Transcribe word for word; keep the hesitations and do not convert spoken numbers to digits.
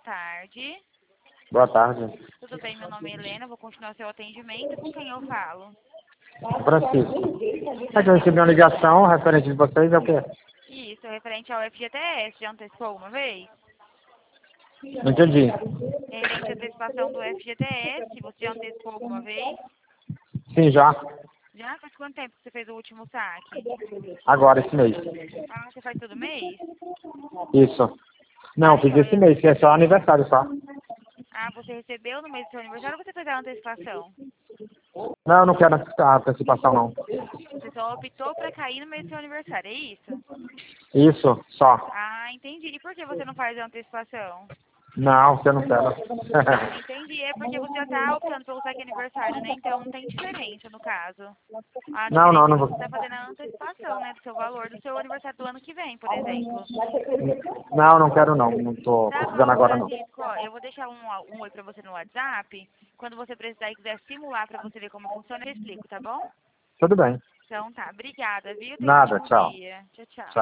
tarde. Boa tarde. Tudo bem? Meu nome é Helena, vou continuar seu atendimento. Com quem eu falo? Francisco. É que eu recebi uma ligação referente de vocês, é o quê? Isso, referente ao F G T S, já antecipou uma vez? Não entendi. Referente à antecipação do F G T S, você já antecipou alguma vez? Sim, já. Já? Faz quanto tempo que você fez o último saque? Agora, esse mês. Ah, você faz todo mês? Isso. Não, Ah, fiz esse joia. mês, que é só aniversário só. Ah, você recebeu no mês do seu aniversário ou você fez a antecipação? Não, eu não quero a antecipação, não. Você só optou para cair no mês do seu aniversário, é isso? Isso, só. Ah, entendi. E por que você não faz a antecipação? Não, você não quero. Entendi. É porque você já está optando pelo saque aniversário, né? Então não tem diferença no caso. A Não, não, diferença é não que vou. você está fazendo a antecipação, né? Do seu valor do seu aniversário do ano que vem, por exemplo. Não, não quero não. Não tô Tá precisando bom, agora não. Francisco. Ó, eu vou deixar um, um oi pra você no WhatsApp. Quando você precisar e quiser simular pra você ver como funciona, eu explico, tá bom? Tudo bem. Então tá. Obrigada, viu? Tenha um Nada, ótimo tchau. dia. Tchau, tchau.